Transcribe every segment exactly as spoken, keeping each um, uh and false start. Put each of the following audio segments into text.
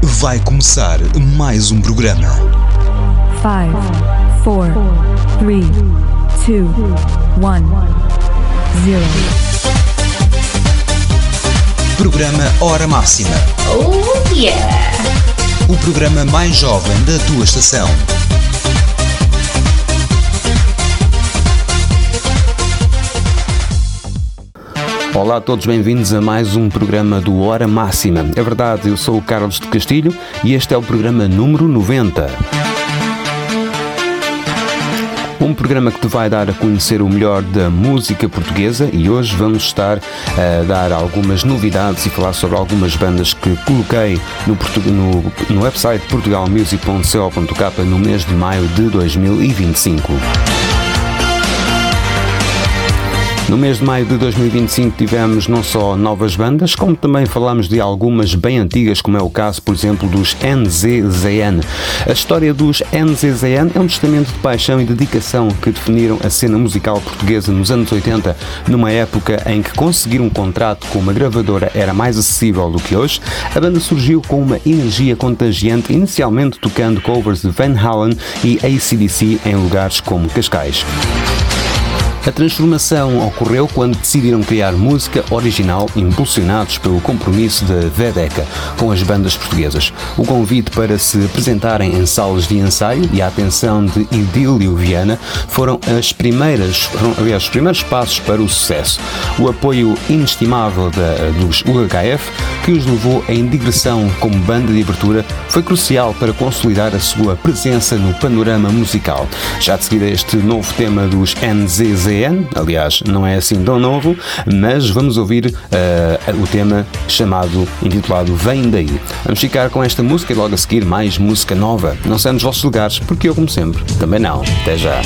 Vai começar mais um programa. five, four, three, two, one, zero. Programa Hora Máxima. Oh yeah! O programa mais jovem da tua estação. Olá a todos, bem-vindos a mais um programa do Hora Máxima. É verdade, eu sou o Carlos de Castilho e este é o programa número noventa. Um programa que te vai dar a conhecer o melhor da música portuguesa e hoje vamos estar a dar algumas novidades e falar sobre algumas bandas que coloquei no, no, no website portugal music ponto co ponto k no mês de maio de dois mil e vinte e cinco. No mês de maio de dois mil e vinte e cinco tivemos não só novas bandas, como também falámos de algumas bem antigas, como é o caso, por exemplo, dos N Z Z N. A história dos N Z Z N é um testamento de paixão e dedicação que definiram a cena musical portuguesa nos anos oitenta, numa época em que conseguir um contrato com uma gravadora era mais acessível do que hoje. A banda surgiu com uma energia contagiante, inicialmente tocando covers de Van Halen e A C D C em lugares como Cascais. A transformação ocorreu quando decidiram criar música original, impulsionados pelo compromisso da Vedeca com as bandas portuguesas. O convite para se apresentarem em salas de ensaio e a atenção de Idílio Viana foram as primeiras, foram, aliás, os primeiros passos para o sucesso. O apoio inestimável da, dos U H F, que os levou em digressão como banda de abertura, foi crucial para consolidar a sua presença no panorama musical. Já de seguida este novo tema dos N Z Z N, aliás, não é assim tão novo, mas vamos ouvir uh, o tema chamado, intitulado Vem Daí. Vamos ficar com esta música e logo a seguir mais música nova. Não sei nos vossos lugares, porque eu, como sempre, também não. Até já.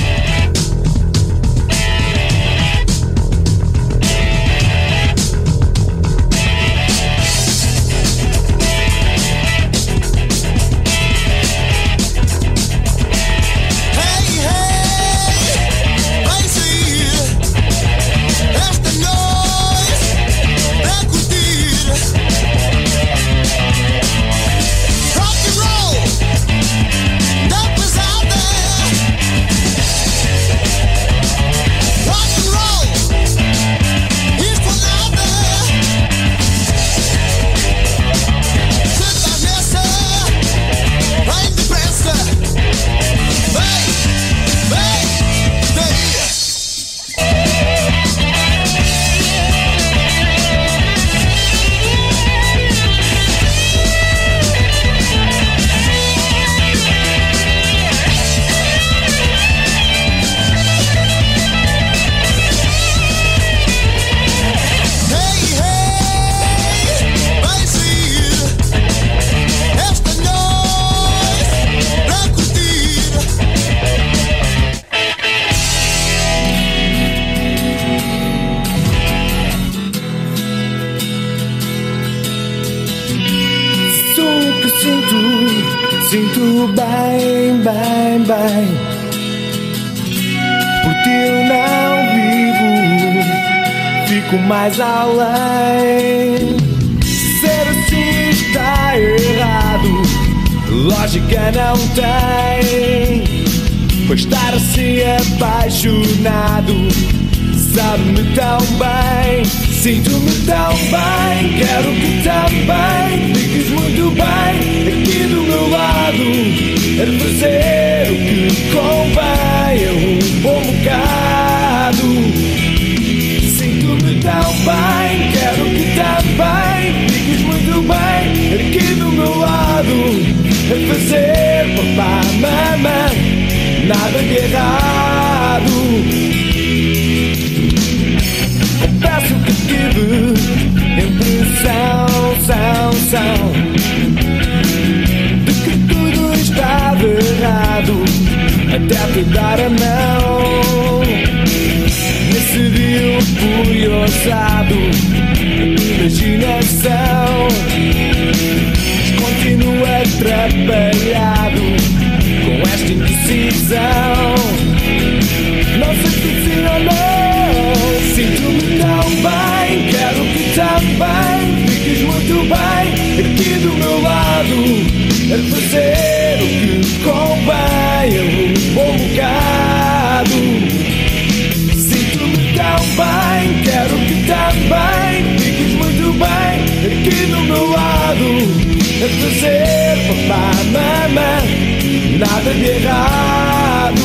Sinto bem, bem, bem. Por ti eu não vivo, fico mais além. Ser assim está errado, lógica não tem. Pois estar assim apaixonado sabe-me tão bem. Sinto-me tão bem, quero que também fiques muito bem aqui do meu lado, a fazer o que convém a um bom bocado. Sinto-me tão bem, quero que também fiques muito bem aqui do meu lado, a fazer papá, mamãe, nada de errado. Confesso que tive impressão, são, são, de que tudo estava errado, até te dar a mão. Nesse dia eu fui ousado, imaginação, mas continuo atrapalhado com esta indecisão. Não sei se sim ou não, sinto-me tão bem, quero que também fiques muito bem aqui do meu lado, a fazer o que convém a um bom bocado. Sinto-me tão bem, quero que também fiques muito bem aqui do meu lado, a fazer papá, mamãe, nada de errado.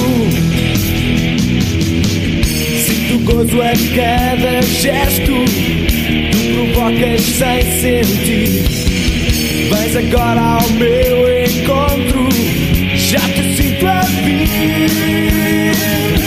Sinto gozo a cada gesto, tu provocas sem sentir. Vens agora ao meu encontro, já te sinto a vir.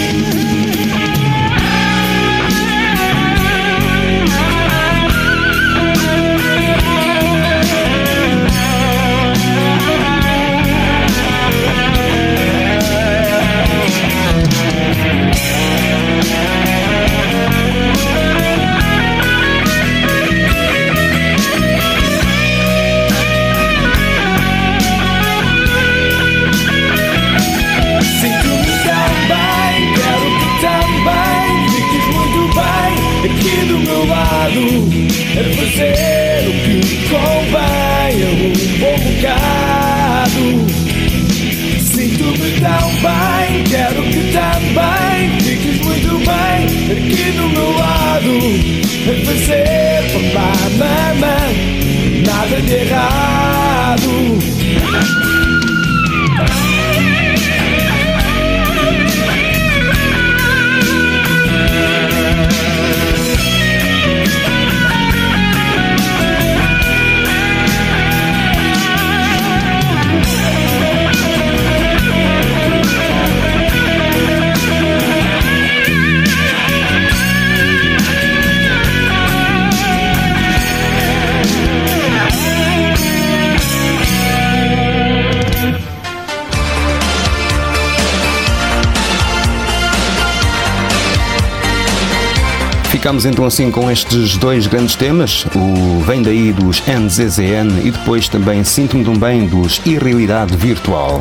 Aqui do meu lado, a fazer o que convém a um bom bocado. Sinto-me tão bem, quero que também fiques muito bem aqui do meu lado, a fazer papá, mamãe, nada de errado. Ficamos então assim com estes dois grandes temas, o Vem Daí dos N Z Z N e depois também Sinto-me Tão Bem dos Irrealidade Virtual.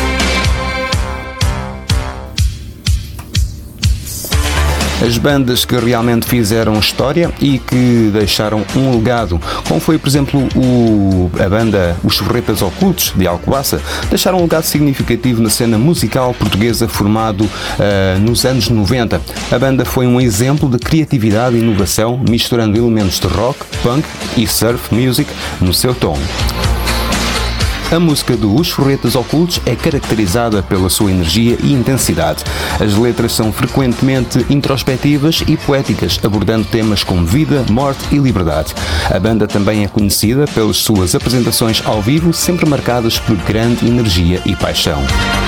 As bandas que realmente fizeram história e que deixaram um legado, como foi, por exemplo, o, a banda Os Forretas Ocultos, de Alcobaça, deixaram um legado significativo na cena musical portuguesa formado uh, nos anos noventa. A banda foi um exemplo de criatividade e inovação, misturando elementos de rock, punk e surf music no seu tom. A música do Os Forretas Ocultos é caracterizada pela sua energia e intensidade. As letras são frequentemente introspectivas e poéticas, abordando temas como vida, morte e liberdade. A banda também é conhecida pelas suas apresentações ao vivo, sempre marcadas por grande energia e paixão.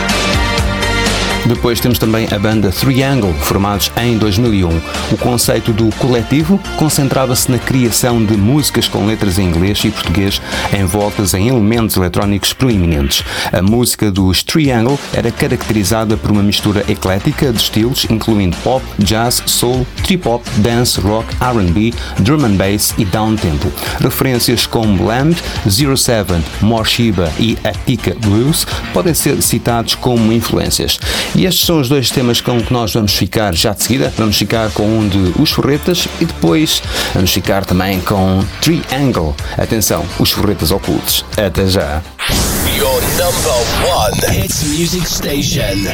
Depois temos também a banda Triangle, formados em dois mil e um. O conceito do coletivo concentrava-se na criação de músicas com letras em inglês e português envoltas em elementos eletrónicos proeminentes. A música dos Triangle era caracterizada por uma mistura eclética de estilos, incluindo pop, jazz, soul, trip-hop, dance, rock, R and B, drum and bass e down-tempo. Referências como Lamb, Zero Seven, Morshiba e Attica Blues podem ser citados como influências. E estes são os dois temas com que nós vamos ficar já de seguida. Vamos ficar com um de Os Forretas e depois vamos ficar também com Triangle. Atenção, Os Forretas Ocultos. Até já. Your number one hits music station.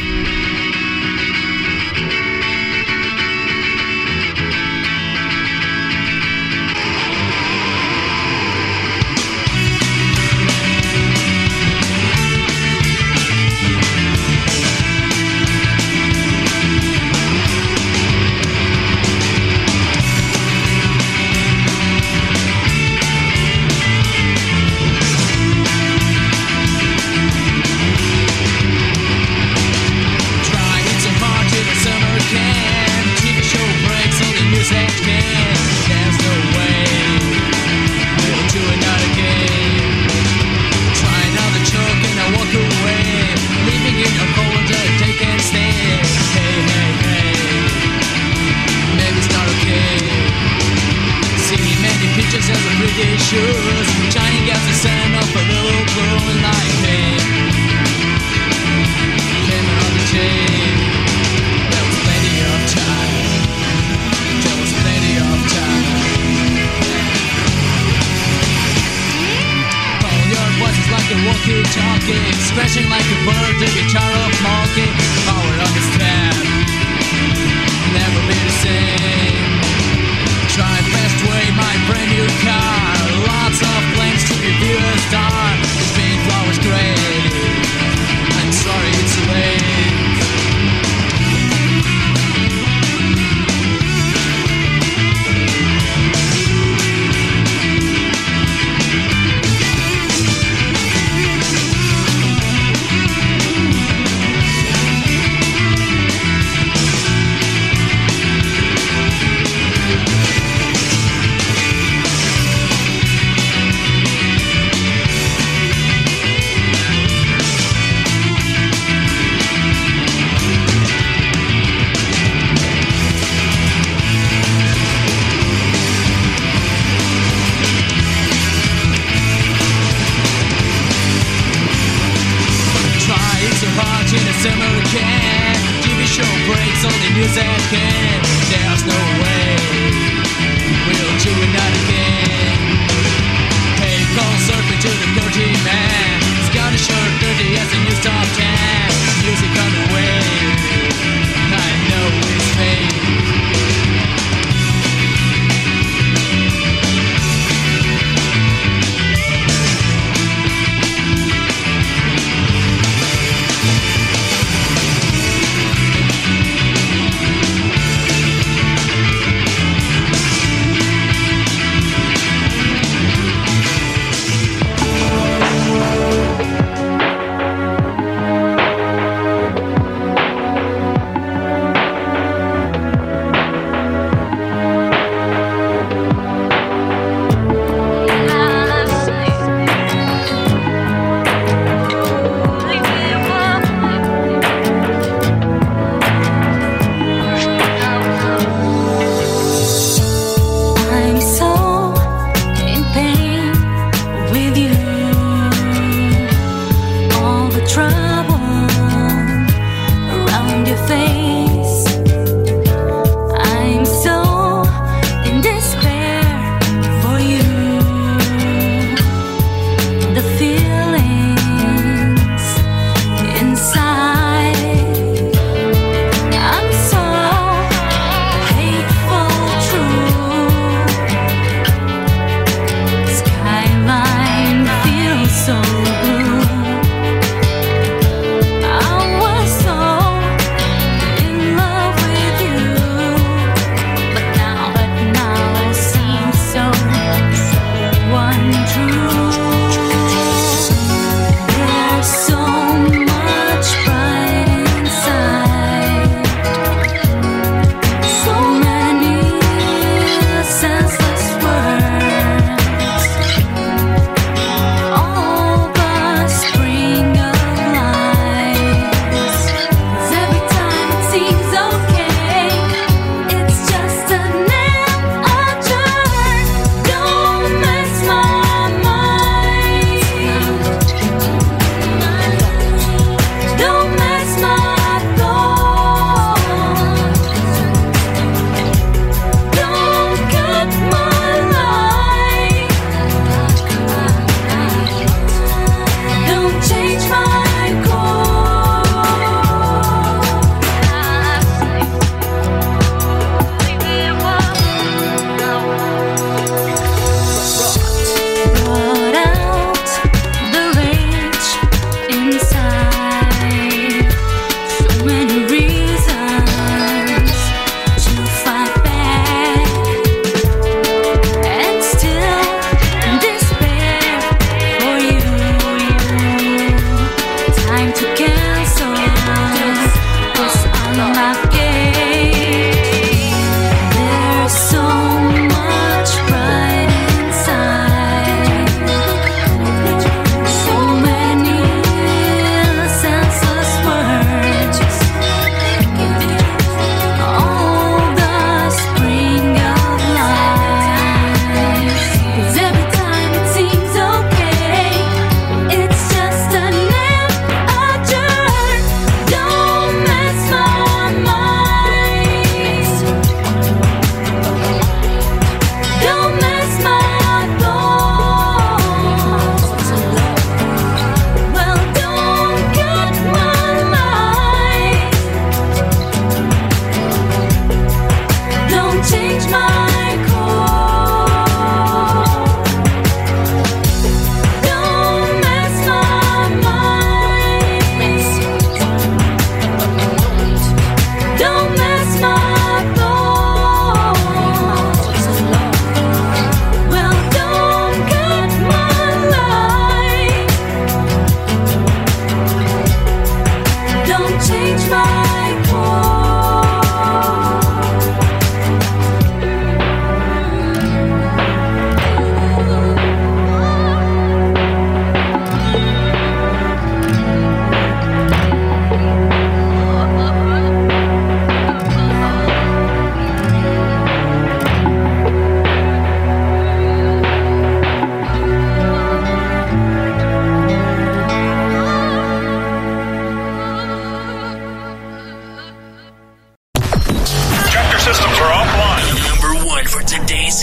Walking talkie, scratching like a bird, the guitar of monkey, power on his tab, never be the same. Try fast way my brand new car, lots of plans to review a star. This paint flower's great, I'm sorry it's late.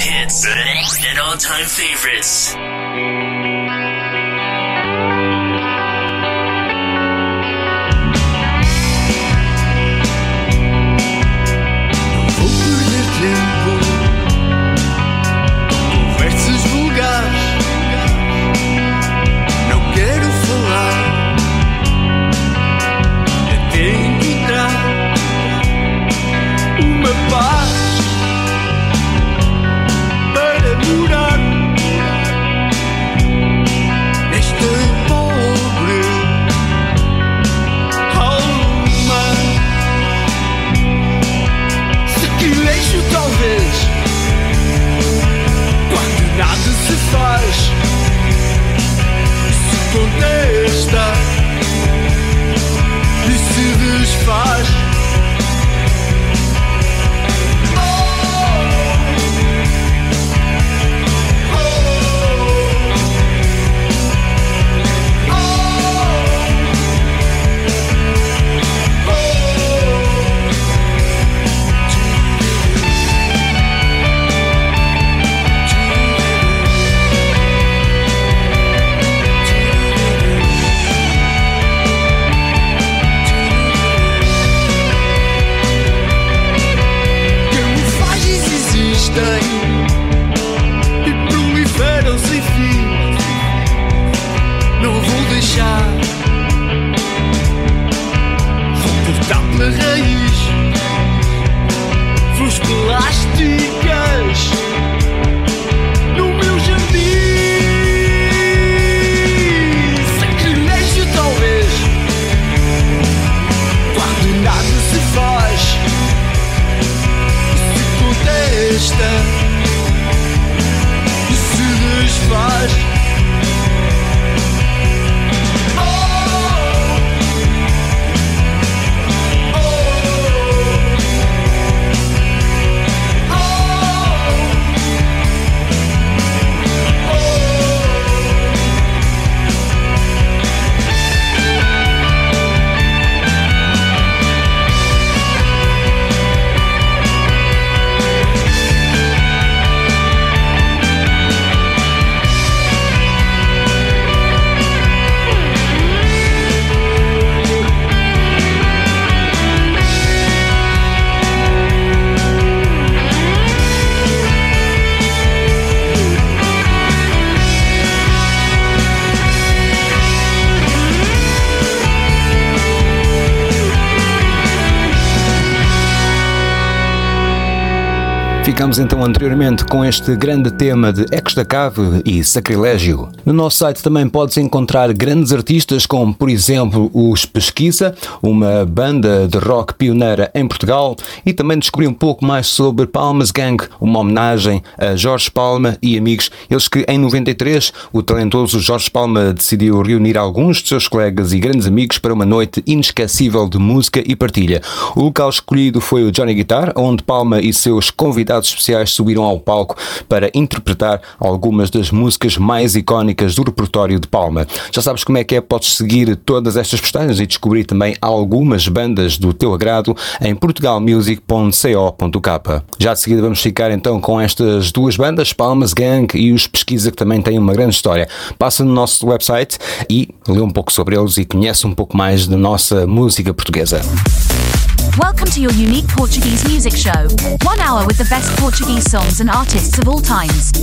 hits and all-time favorites. Conversas vulgares, não quero falar até encontrar uma paz para morar nesta pobre alma. Sacrilégio talvez, quando nada se faz, se contesta e se desfaz. Oh, oh, oh, oh. E proliferam sem fim. Não vou deixar, vou cortar pela raiz flores plásticas no meu jardim. Sacrilégio talvez, quando nada se faz, se contesta e se desfaz. Oh, oh, oh, Ficamos então anteriormente com este grande tema de Ecos da Cave e Sacrilégio. No nosso site também podes encontrar grandes artistas como, por exemplo, os Pesquisa, uma banda de rock pioneira em Portugal, e também descobrir um pouco mais sobre Palmas Gang, uma homenagem a Jorge Palma e amigos. Eles que em noventa e três o talentoso Jorge Palma decidiu reunir alguns de seus colegas e grandes amigos para uma noite inesquecível de música e partilha. O local escolhido foi o Johnny Guitar, onde Palma e seus convidados especiais subiram ao palco para interpretar algumas das músicas mais icónicas do repertório de Palma. Já sabes como é que é, podes seguir todas estas pestanas e descobrir também algumas bandas do teu agrado em portugalmusic ponto co ponto k. Já de seguida vamos ficar então com estas duas bandas, Palmas Gang e os Pesquisa, que também têm uma grande história. Passa no nosso website e lê um pouco sobre eles e conhece um pouco mais da nossa música portuguesa. Welcome to your unique Portuguese music show. One hour with the best Portuguese songs and artists of all times.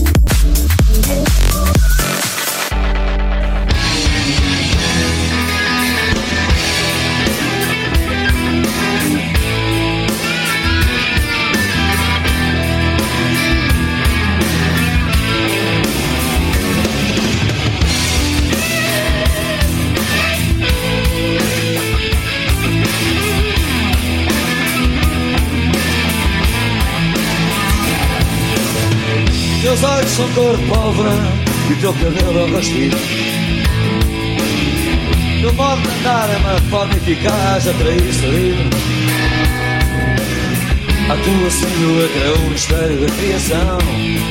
Teus olhos são cor de pólvora e o teu cabelo é rastido. Teu modo de andar é uma forma eficaz a atrair sorriso. A tua silhueta é um mistério da criação.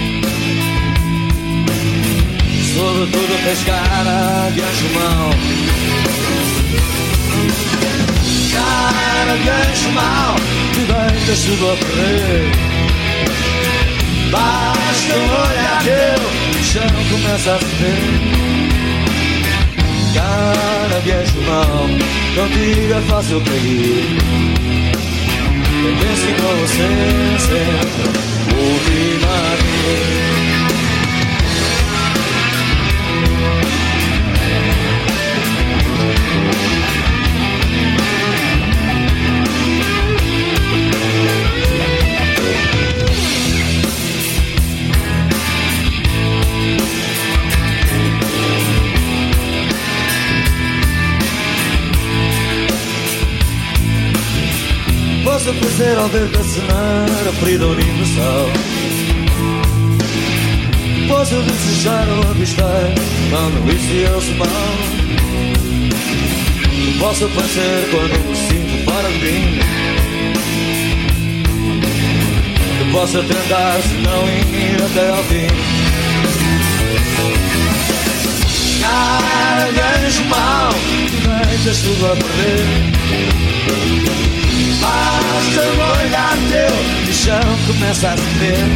Sobretudo tens cara de anjo mau. Cara de anjo mau, te deixas tudo a perder. Basta um olhar teu, o chão começa a tremer. Cara de anjo mau, contigo é fácil cair. Eu penso com você sempre, última vez. Posso fazer ao ver-te acenar a ferida universal. Posso desejar ou avistar quando isso deu-se mal. Posso aparecer quando me sinto fora de mim. Eu posso tentar se não ir até ao fim. Cara de anjo mau, tu deixas tudo a perder. Basta um olhar teu, o chão começa a tremer.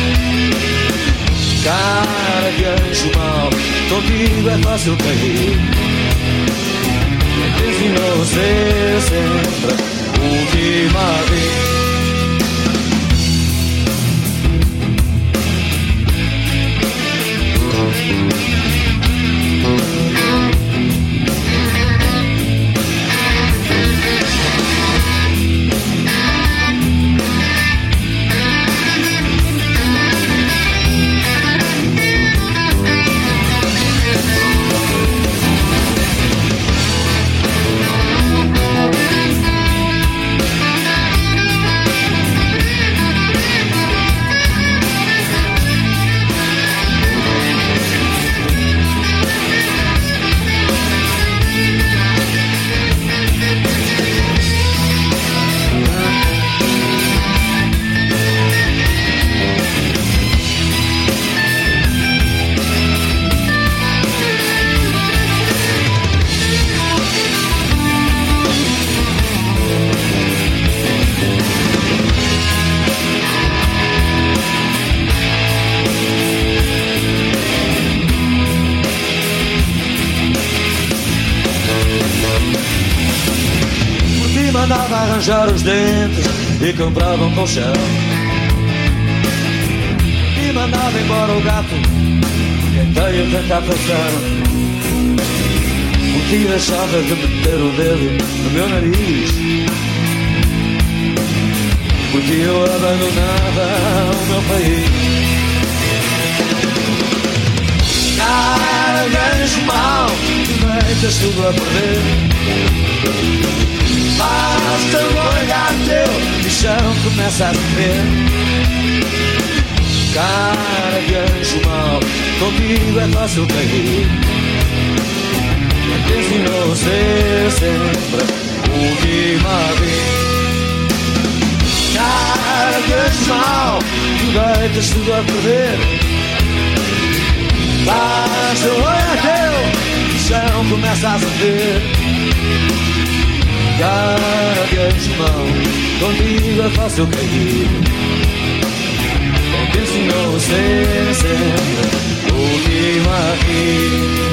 Cara de anjo mau, contigo é fácil cair. Ensinou você sempre, última vez. Mandava arranjar os dentes e comprava um colchão. E mandava embora o gato e tentei tanta afeição. Um dia deixava de meter o dedo no meu nariz, porque eu abandonava o meu país. Cara de anjo mau, tu deixas tudo a perder. Basta um olhar teu, o chão começa a tremer. Cara de anjo mau, contigo é fácil cair. Te ensinou a ser sempre última vez. Cara de anjo mau, tu deitas tudo a perder. Basta um olhar teu, o chão começa a tremer. Cara de anjo mau, contigo é fácil cair. Te ensinou a ser sempre última vez.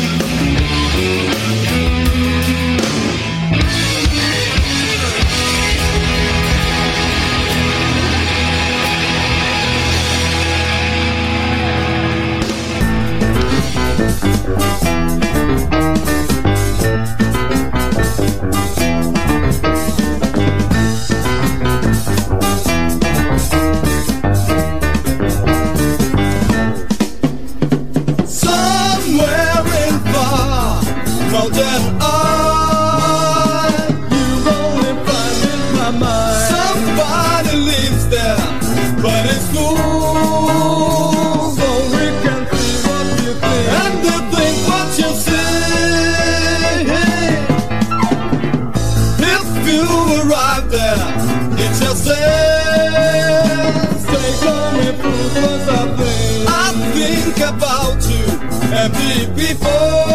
About you and me before.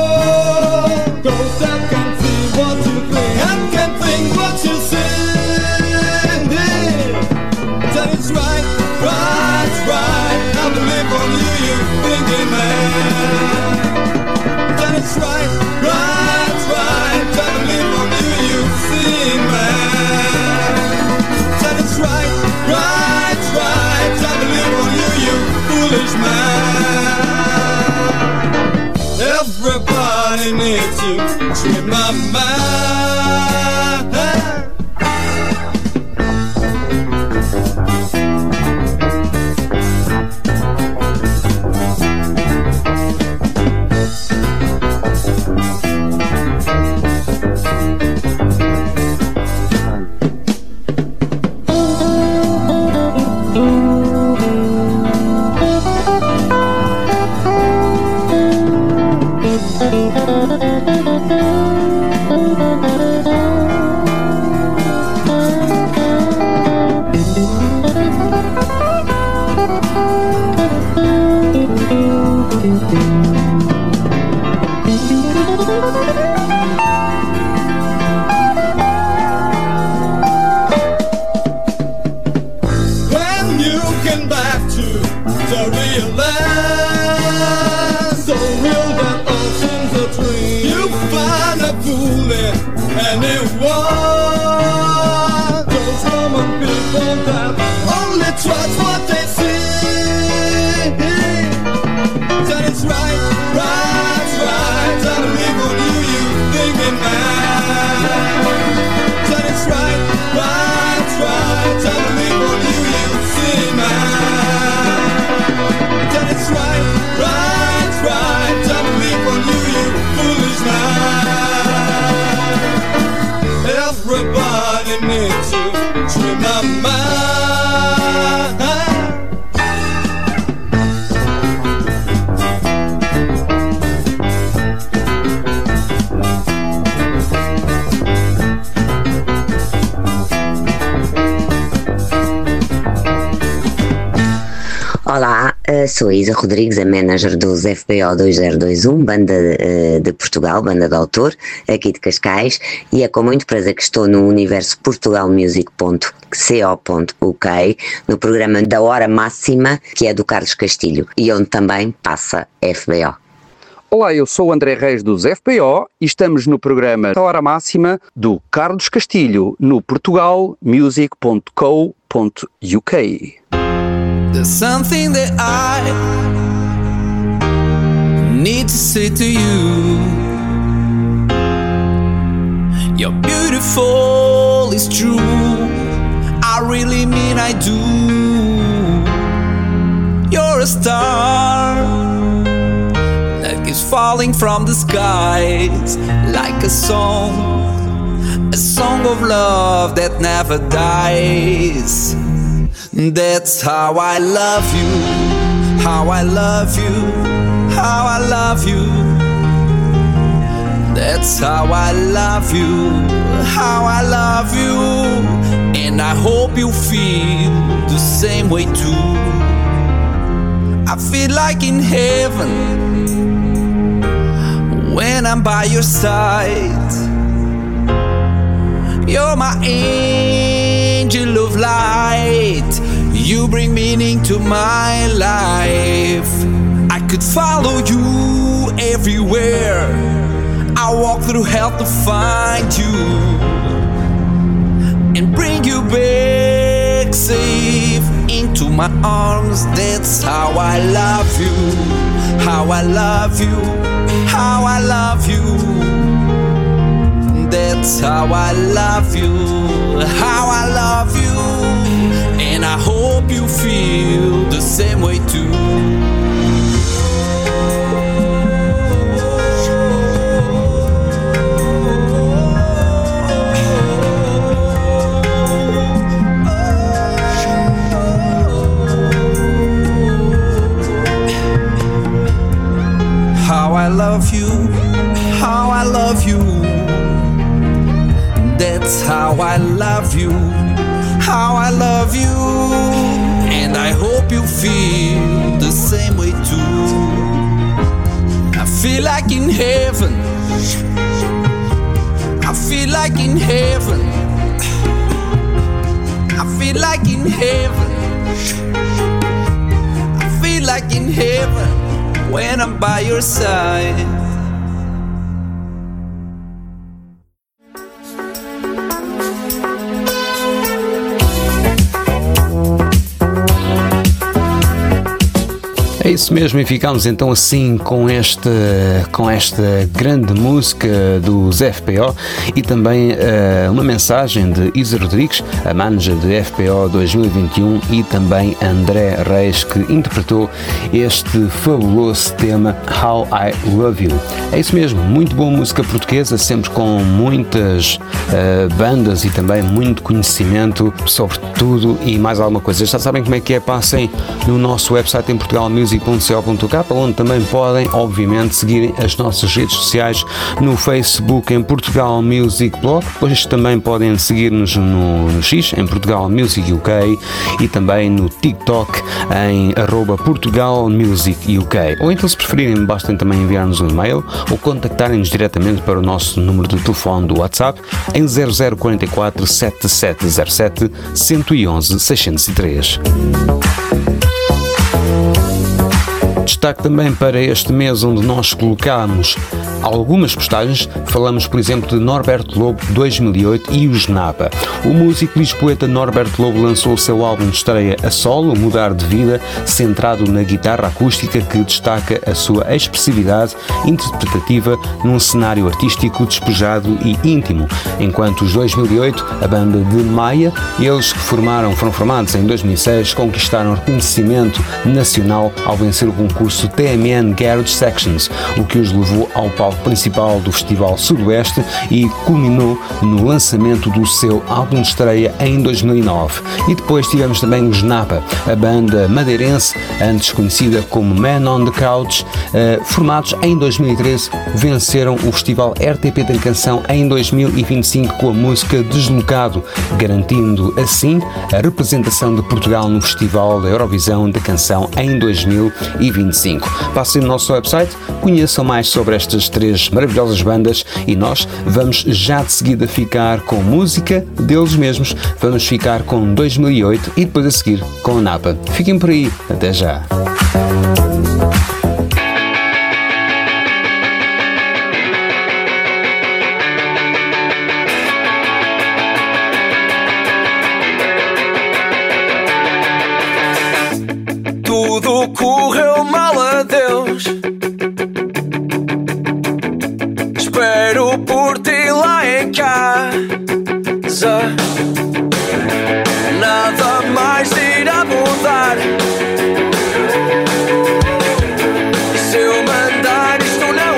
Ghost that can see what you think and can think what you say. That is right, right, right. mind. Everybody needs to treat my mind. Olá, sou a Isa Rodrigues, a manager dos F P O dois zero dois um, banda de Portugal, banda de autor, aqui de Cascais, e é com muito prazer que estou no universo portugal music ponto co ponto u k, no programa da Hora Máxima, que é do Carlos Castilho, e onde também passa F B O. Olá, eu sou o André Reis dos F P O e estamos no programa da Hora Máxima do Carlos Castilho, no portugal music ponto co ponto u k. There's something that I need to say to you. You're beautiful, it's true. I really mean I do. You're a star that keeps falling from the skies like a song, a song of love that never dies. That's how I love you, how I love you, how I love you. That's how I love you, how I love you. And I hope you feel the same way too. I feel like in heaven when I'm by your side. You're my angel of light. You bring meaning to my life. I could follow you everywhere. I walk through hell to find you and bring you back safe into my arms. That's how I love you, how I love you, how I love you. That's how I love you, how I love you. And I hope you feel the same way too. How I love you, how I love you. That's how I love you, how I love you. And I hope you feel the same way too. I feel like in heaven, I feel like in heaven, I feel like in heaven, I feel like in heaven when I'm by your side. É isso mesmo, e ficamos então assim com esta, com esta grande música dos F P O e também uh, uma mensagem de Isa Rodrigues, a manager de F P O dois mil e vinte e um, e também André Reis, que interpretou este fabuloso tema How I Love You. É isso mesmo, muito boa música portuguesa, sempre com muitas uh, bandas e também muito conhecimento sobre tudo e mais alguma coisa. Já sabem como é que é, passem no nosso website em portugal music ponto co ponto k, onde também podem, obviamente, seguirem as nossas redes sociais no Facebook em Portugal Music Blog, depois também podem seguir-nos no, no X, em Portugal Music U K, e também no TikTok em arroba Portugal Music U K. Ou então, se preferirem, bastem também enviar-nos um e-mail ou contactarem-nos diretamente para o nosso número de telefone do WhatsApp em zero zero quatro quatro sete sete zero sete um um um seis zero três. Destaque também para este mês, onde nós colocamos algumas postagens. Falamos, por exemplo, de Norberto Lobo dois mil e oito e os Napa. O músico lisboeta Norberto Lobo lançou o seu álbum de estreia a solo, Mudar de Vida, centrado na guitarra acústica, que destaca a sua expressividade interpretativa num cenário artístico despojado e íntimo. Enquanto os dois mil e oito, a banda de Maia, eles que formaram, foram formados em dois mil e seis, conquistaram reconhecimento nacional ao vencer o concurso T M N Garage Sections, o que os levou ao palco principal do Festival Sudoeste e culminou no lançamento do seu álbum de estreia em dois mil e nove. E depois tivemos também os Napa, a banda madeirense, antes conhecida como Man on the Couch, eh, formados em dois mil e treze, venceram o Festival R T P da Canção em dois mil e vinte e cinco com a música Deslocado, garantindo assim a representação de Portugal no Festival da Eurovisão da Canção em dois mil e vinte e cinco. Passem no nosso website, conheçam mais sobre estas três maravilhosas bandas e nós vamos já de seguida ficar com música deles mesmos. Vamos ficar com dois mil e oito e depois a seguir com a Napa. Fiquem por aí, até já. Tudo correu mal, adeus. Espero por ti lá em casa. Nada mais irá mudar. Se eu mandar isto não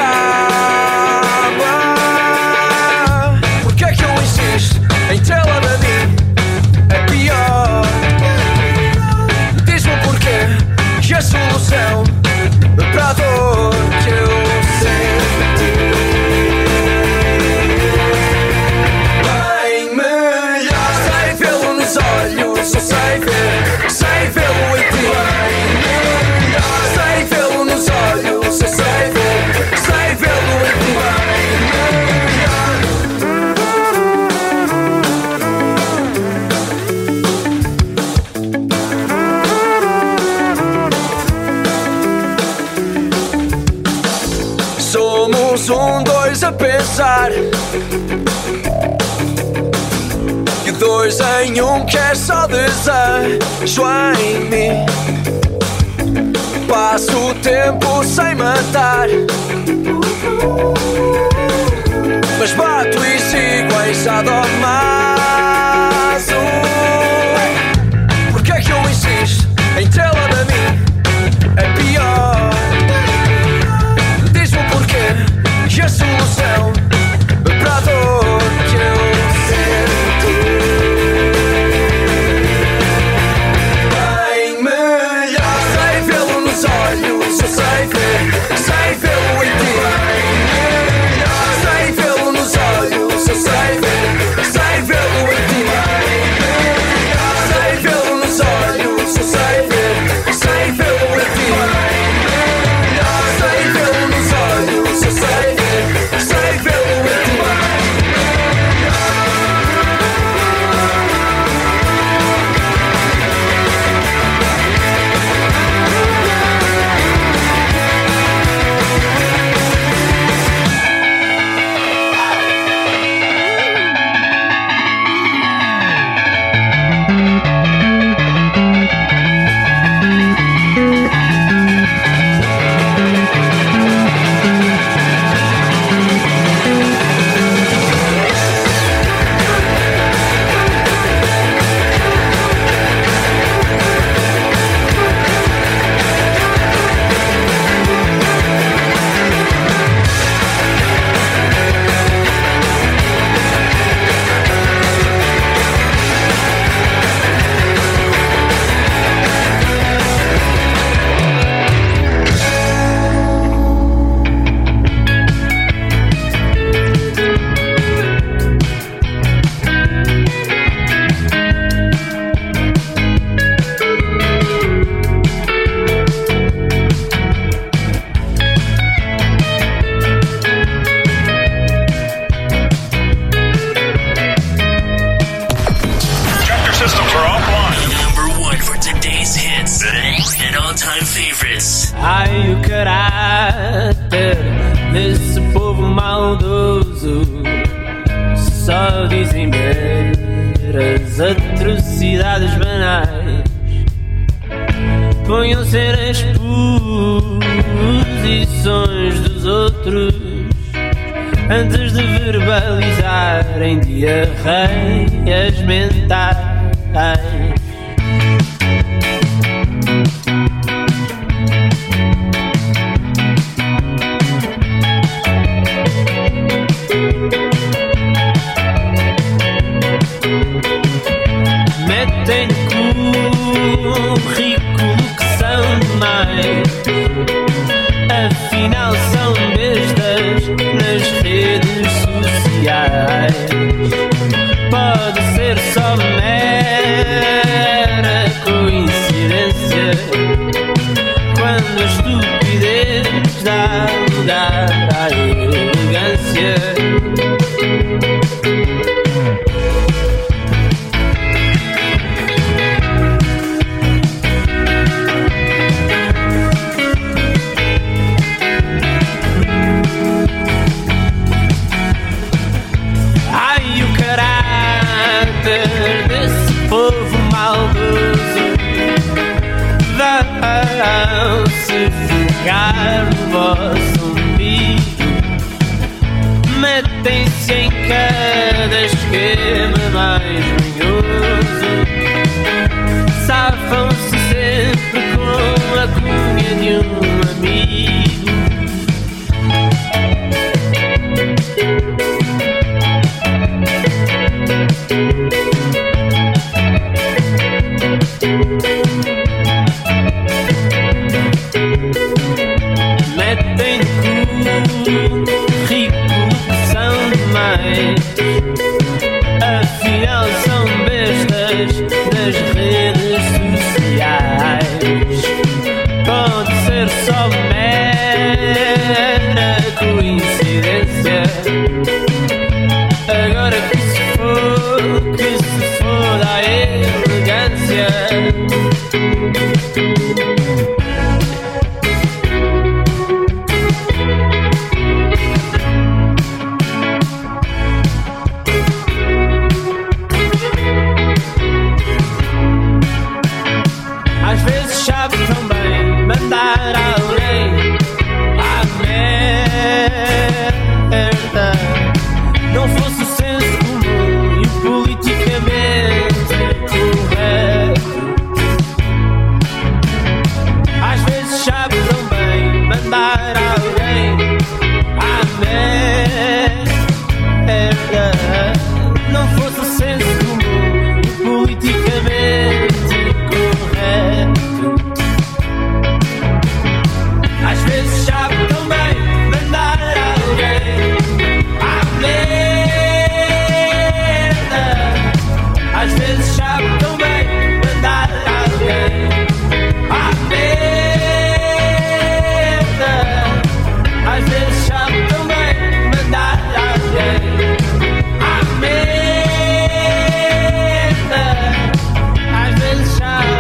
acaba. Porque é que eu insisto em tê-la a mim? É pior. Diz-me porquê que a solução para a dor que eu sinto bem melhor. Sei vê-lo nos olhos, só sei ver, sei vê-lo em ti. Bem melhor. Sei vê-lo nos olhos, só sei ver, sei vê-lo em ti. Somos um, dois a pensar, e dois em um que é só desejo em mim. Passo o tempo sem matar, mas bato e sigo em sadomaso. Porque é que eu insisto em tê-la a mim? É pior. Diz-me porquê que a solução para a dor que eu sinto bem melhor. Sei vê-lo nos olhos, eu sei ver, sei vê-lo em ti. Bem melhor. Sei vê-lo nos olhos, eu sei ver, sei vê-lo em ti. Bem melhor. Sei vê-lo nos olhos, eu sei ver, sei vê-lo em ti. Bem melhor. Sei vê-lo nos olhos, eu sei ver, sei vê-lo em ti. Ai, o caráter desse povo maldoso, só dizem meras atrocidades banais. Ponham-se nas posições dos outros antes de verbalizarem diarreias mentais. Metem currículo que são demais, afinal são bestas nas redes sociais. Pode ser só mera coincidência quando a estupidez dá lugar à elegância. Desse povo maldoso, vão-se ficar no vosso umbigo. Metem-se em cada esquema mais manhoso, safam-se sempre com a cunha de um amigo. Metem currículo que são demais, afinal são bestas das redes sociais. Pode ser só mera coincidência. Agora que se for, que se for a elegância. Às vezes sabe tão bem mandar alguém à merda. Não fosse o senso comum e o politicamente correto. Às vezes sabe tão bem mandar alguém à merda. Não fosse o senso comum e o politicamente correto. Às vezes sabe tão bem mandar alguém à merda. Às vezes sabe tão bem mandar alguém à merda. Às vezes sabe tão bem mandar alguém à merda. Às vezes sabe.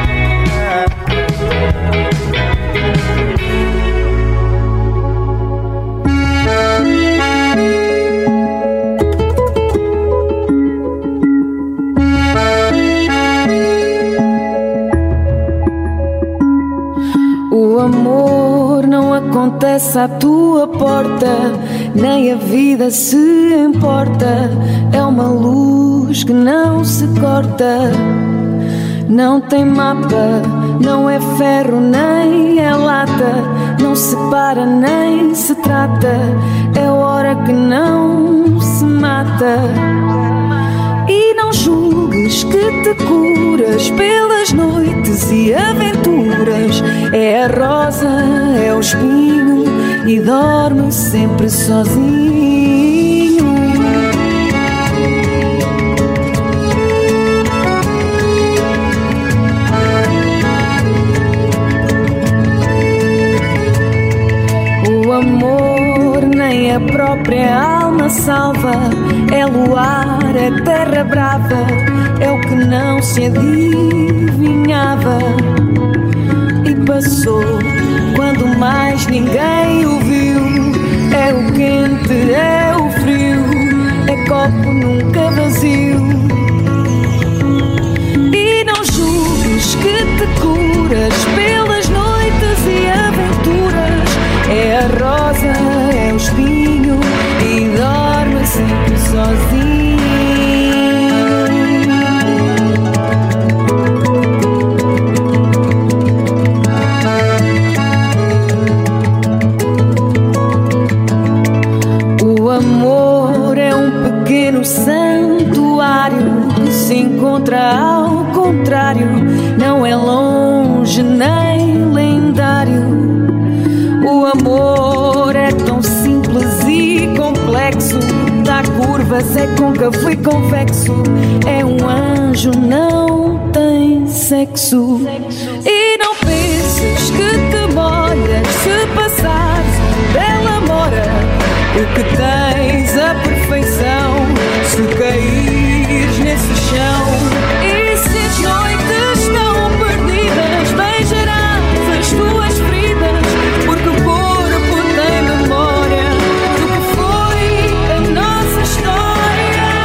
O amor não acontece à tua porta, nem a vida se importa. É uma luz que não se corta. Não tem mapa, não é ferro nem é lata. Não se para nem se trata. É hora que não se mata. E não julgues que te curas pelas noites e aventuras. É a rosa, é o espinho e dorme sempre sozinho. O amor nem a própria alma salva. É luar, é terra brava. É o que não se adivinhava. E passou quando mais ninguém o viu. É o quente, é o frio, é copo nunca vazio. E não julgues que te curas pelas noites e aventuras. É a rosa, é o espinho e dorme sempre sozinho. O amor é um pequeno santuário que se encontra ao contrário, não é longe nem lendário. O amor é tão simples e complexo, dá curvas, é côncavo e convexo, é um anjo, não tem sexo. E não penses que te molhas se passares bela mora, o que tens a perfeição se caíres nesse chão. E se as noites estão perdidas, beijarás as tuas feridas, porque o corpo tem memória do que foi a nossa história.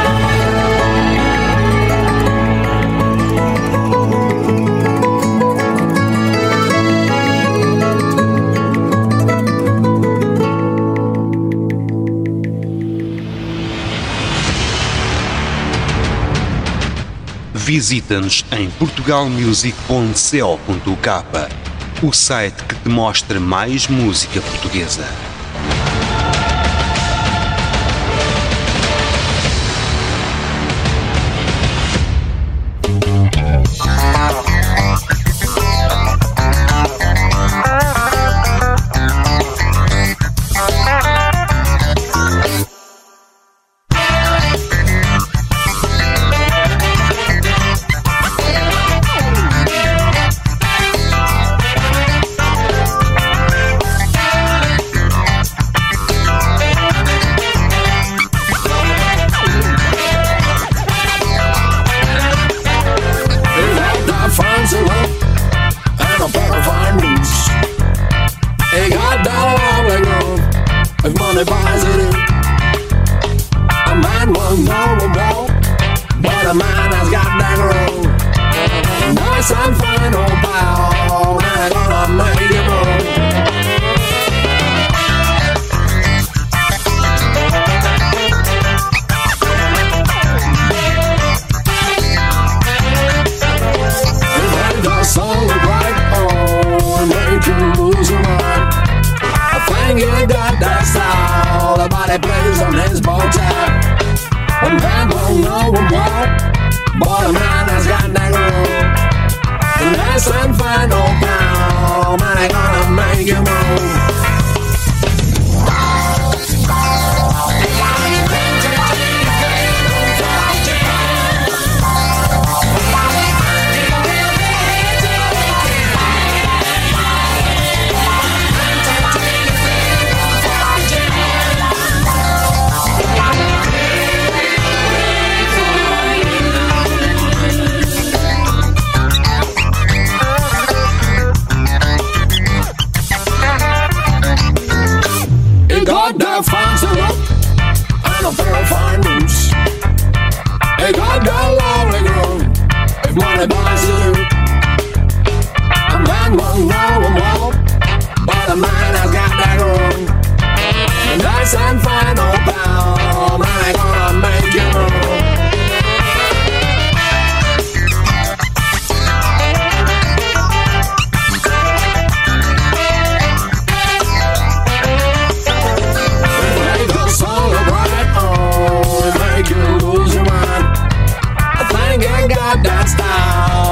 Visita-nos em portugal music ponto co ponto u k, o site que te mostra mais música portuguesa. That style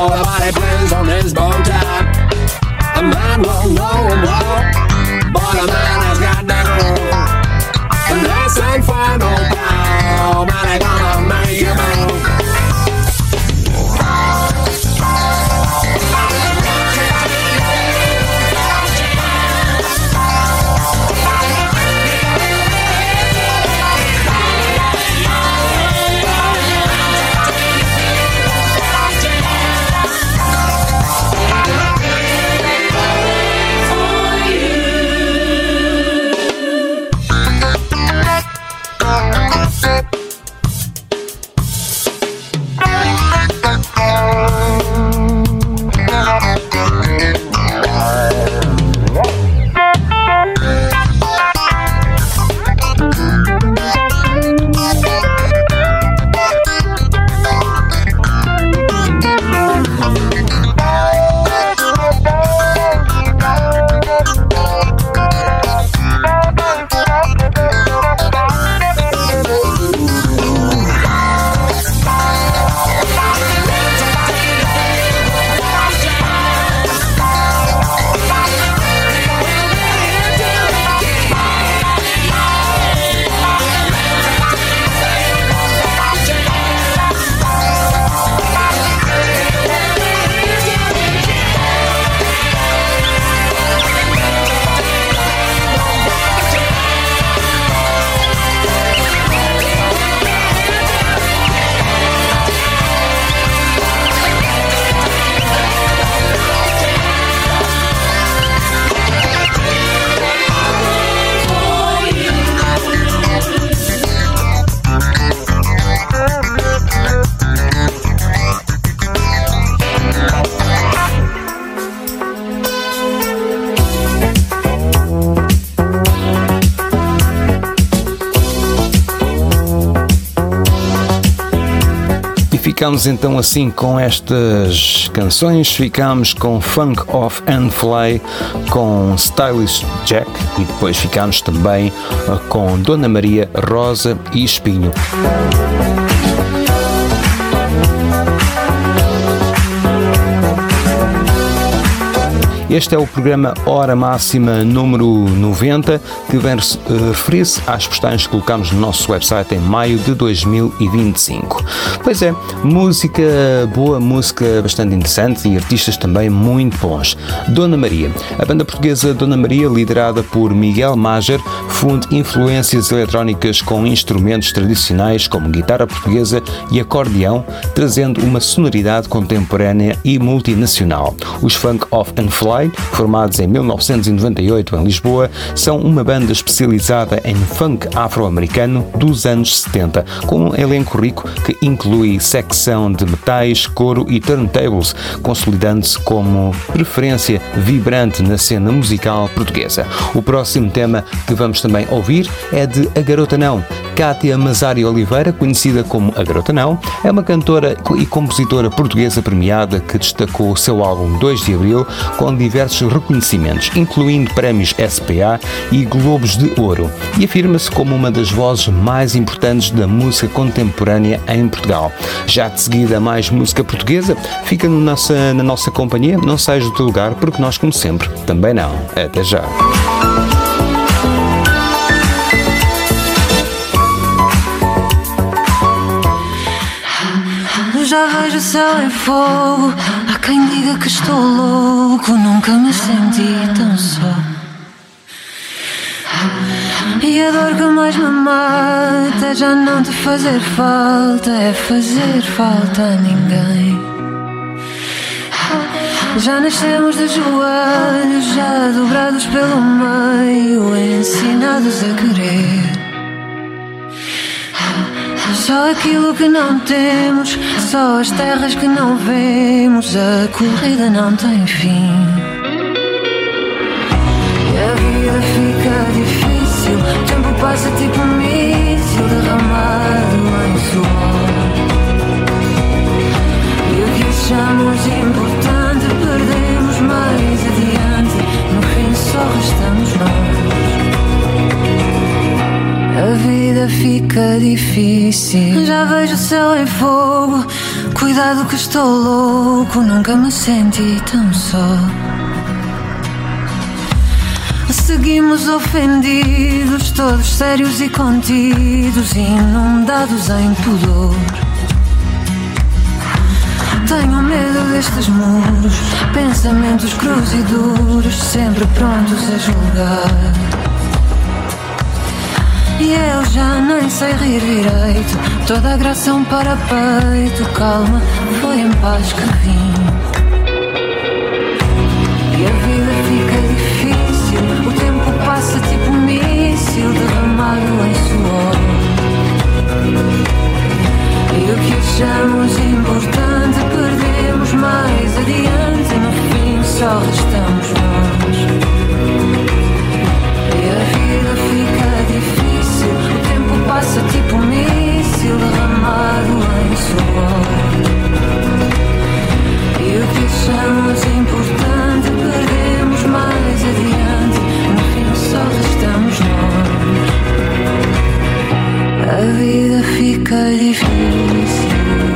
ficamos então assim com estas canções. Ficamos com Funk Off and Fly, com Stylish Jack e depois ficamos também com Dona Maria, Rosa e Espinho. Este é o programa Hora Máxima número noventa, que vem referir-se às postagens que colocámos no nosso website em maio de dois mil e vinte e cinco. Pois é, música boa, música bastante interessante e artistas também muito bons. Dona Maria. A banda portuguesa Dona Maria, liderada por Miguel Mager, funde influências eletrónicas com instrumentos tradicionais como guitarra portuguesa e acordeão, trazendo uma sonoridade contemporânea e multinacional. Os Funk Off and Fly, formados em mil novecentos e noventa e oito em Lisboa, são uma banda especializada em funk afro-americano dos anos setenta, com um elenco rico que inclui secção de metais, coro e turntables, consolidando-se como preferência vibrante na cena musical portuguesa. O próximo tema que vamos também ouvir é de A Garota Não. Cátia Mazari Oliveira, conhecida como A Garota Não, é uma cantora e compositora portuguesa premiada que destacou o seu álbum dois de abril com diversos reconhecimentos, incluindo prémios S P A e Globos de Ouro, e afirma-se como uma das vozes mais importantes da música contemporânea em Portugal. Já de seguida, mais música portuguesa, fica no nossa, na nossa companhia, não saia do teu lugar, porque nós, como sempre, também não. Até já! Já vejo o céu em fogo. Há quem diga que estou louco. Nunca me senti tão só. E a dor que mais me mata é já não te fazer falta. É fazer falta a ninguém. Já nascemos de joelhos, já dobrados pelo meio, ensinados a querer só aquilo que não temos, só as terras que não vemos. A corrida não tem fim. E a vida fica difícil, o tempo passa tipo um míssil derramado em suor. E o que achamos importante perdemos mais adiante. No fim só restamos nós. A vida fica difícil. Já vejo o céu em fogo. Cuidado que estou louco. Nunca me senti tão só. Seguimos ofendidos, todos sérios e contidos, inundados em pudor. Tenho medo destes muros, pensamentos crus e duros, sempre prontos a julgar. E eu já nem sei rir direito, toda a graça é um parapeito. Calma, foi em paz que vim. E a vida fica difícil, o tempo passa tipo um míssil derramado em suor. E o que achamos importante perdemos mais adiante. No fim só restamos nós. E a vida fica difícil, o tempo passa tipo um míssil derramado em suor. E o que achamos importante perdemos mais adiante. No fim só restamos nós. A vida fica difícil.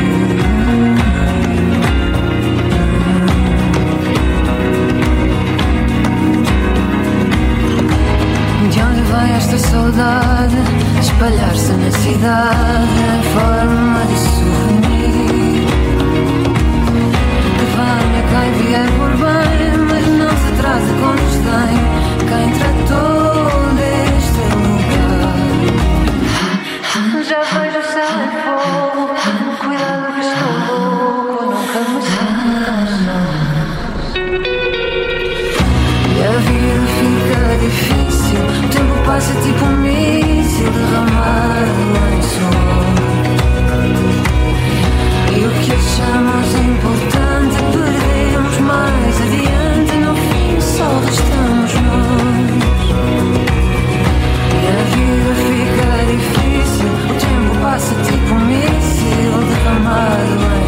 Esta saudade espalhar-se na cidade em forma de souvenir. Que venha quem vier por bem, mas não se trate com desdém quem tratou deste lugar. Já vejo o céu em fogo, cuidado que estou louco, nunca me sinto. E a vida fica difícil, o tempo passa tipo um míssil derramado em suor. E o que achamos importante perdemos mais adiante. No fim só restamos nós. E a vida fica difícil, o tempo passa tipo um míssil derramado em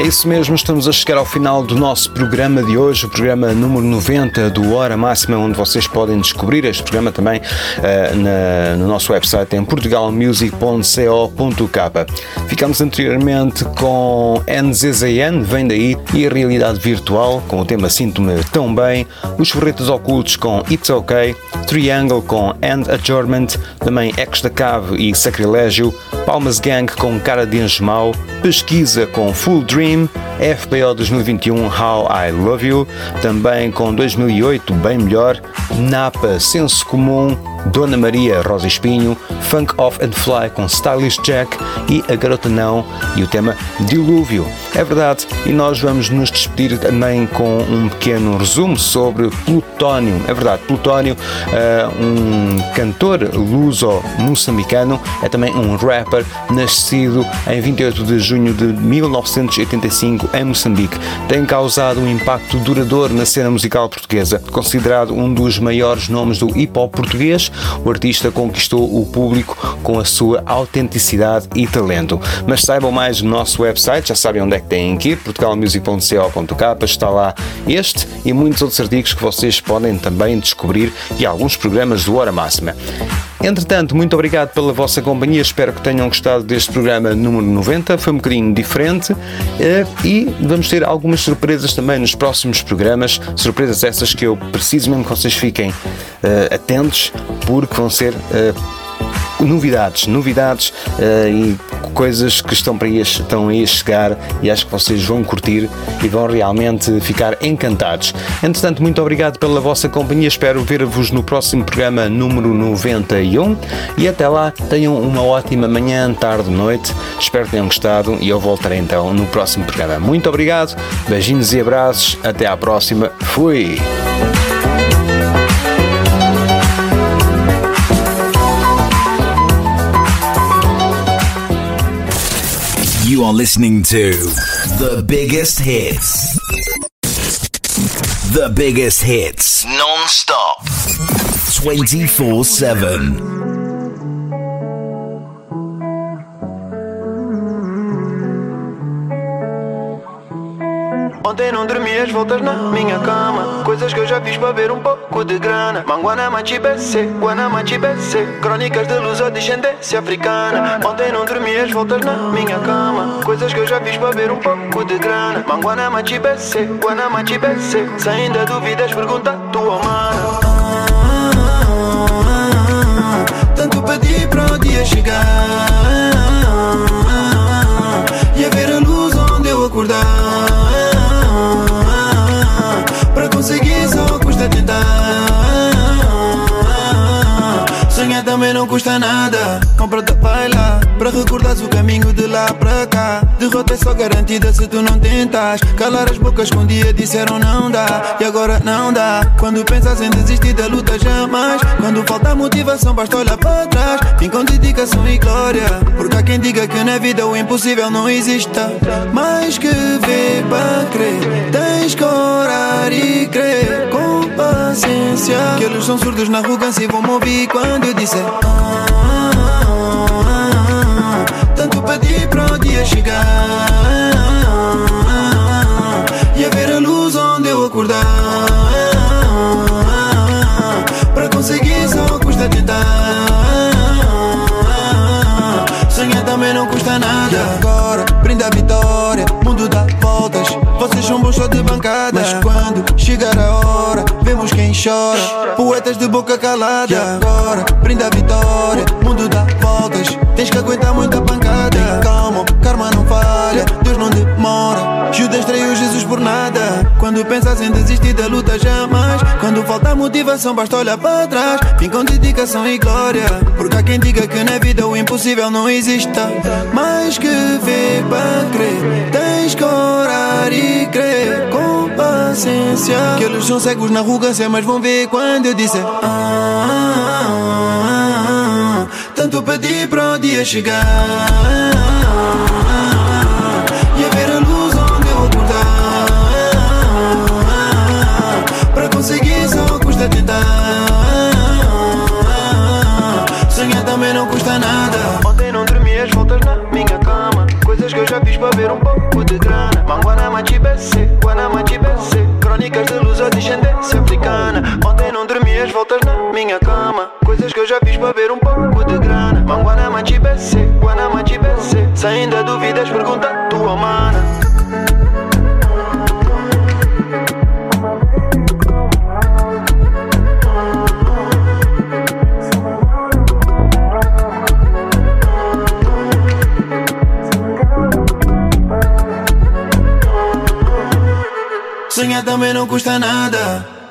É isso mesmo, estamos a chegar ao final do nosso programa de hoje, o programa número noventa do Hora Máxima, onde vocês podem descobrir este programa também uh, na, no nosso website em portugal music ponto co ponto k. Ficamos anteriormente com N Z Z N, vem daí, e a realidade virtual, com o tema Sinto-me Tão Bem, os Ferretas Ocultos com It's OK, Triangle com End Adjournment, também Ex da Cave e Sacrilégio, Palmas Gang com Cara de Anjo Mau, Pesquisa com Full Dream, F P O dois mil e vinte e um How I Love You, também com dois mil e oito Bem Melhor, Napa Senso Comum, Dona Maria Rosa Espinho, Funk Off and Fly com Stylish Jack e A Garota Não e o tema Dilúvio. É verdade, e nós vamos nos despedir também com um pequeno resumo sobre Plutónio. É verdade, Plutónio, uh, um cantor luso-moçambicano, é também um rapper nascido em vinte e oito de junho de mil novecentos e oitenta e cinco em Moçambique. Tem causado um impacto duradouro na cena musical portuguesa, considerado um dos maiores nomes do hip-hop português. O artista conquistou o público com a sua autenticidade e talento. Mas saibam mais no nosso website, já sabem onde é que têm que ir, portugal music ponto co ponto k, está lá este e muitos outros artigos que vocês podem também descobrir e alguns programas do Hora Máxima. Entretanto, muito obrigado pela vossa companhia, espero que tenham gostado deste programa número noventa, foi um bocadinho diferente e vamos ter algumas surpresas também nos próximos programas, surpresas essas que eu preciso mesmo que vocês fiquem uh, atentos, porque vão ser uh, novidades, novidades uh, e coisas que estão para aí, estão aí a chegar e acho que vocês vão curtir e vão realmente ficar encantados. Entretanto, muito obrigado pela vossa companhia, espero ver-vos no próximo programa número noventa e um e até lá tenham uma ótima manhã, tarde, noite, espero que tenham gostado e eu voltarei então no próximo programa. Muito obrigado, beijinhos e abraços, até à próxima, fui! You are listening to the biggest hits. The biggest hits. Non-stop. twenty-four seven. Ontem não dormi as voltas na minha cama, coisas que eu já fiz para ver um pouco de grana. Manguana Chibese, Guanama Chibese, crónicas de luz ou descendência africana. Ontem não dormi as voltas na minha cama, coisas que eu já fiz para ver um pouco de grana. Manguana Chibese, Guanama Chibese, se ainda duvidas pergunta tua mana. Tanto pedi para o dia chegar e a ver a luz onde eu acordar. Para conseguir só custa tentar. Sonhar também não custa nada. Compra-te baila para recordares o caminho de lá para cá. Derrota é só garantida se tu não tentas. Calar as bocas que um dia disseram não dá e agora não dá. Quando pensas em desistir da luta jamais. Quando falta motivação basta olhar para trás. Vim com dedicação e glória, porque há quem diga que na vida o impossível não exista. Mais que ver para crer, tens que orar e crer com paciência. Que eles são surdos na arrogância e vão me ouvir quando eu disser ah, ah, ah, ah. Tanto pedi para o dia chegar ah, ah, ah, e a ver a luz onde eu acordar ah, ah, ah. Para conseguir só custa tentar ah, ah, sonhar também não custa nada. E agora, brinda a vitória, mundo dá voltas. Vocês são bons só de bancada, mas quando chegar a hora, vemos quem chora, poetas de boca calada. E agora, brinda a vitória, mundo dá voltas. Tens que aguentar muita pancada. E calma, karma não falha, Deus não demora. Judas traiu Jesus por nada. Quando pensas em desistir da luta jamais. Quando falta motivação basta olhar para trás. Vim com dedicação e glória, porque há quem diga que na vida o impossível não exista. Mais que ver para crer, tens que orar e crer com paciência. Que eles são cegos na arrogância, mas vão ver quando eu disser ah, ah, ah, ah. Tanto pedi para o dia chegar ah, ah, ah. E a ver a luz onde eu acordar ah, ah, para conseguir só custa tentar ah, ah, sonhar também não custa nada. Ontem não dormi as voltas na minha cama, coisas que eu já fiz para ver um pouco de grana. Tibete, Guanama Tibete, crónicas de luz ou descendência africana. Ontem não dormi as voltas na minha cama, coisas que eu já fiz para ver um pouco de grana. Guanama Tibete, Guanama Tibete, se ainda duvidas pergunta a tua mana. Sonhar também não custa nada.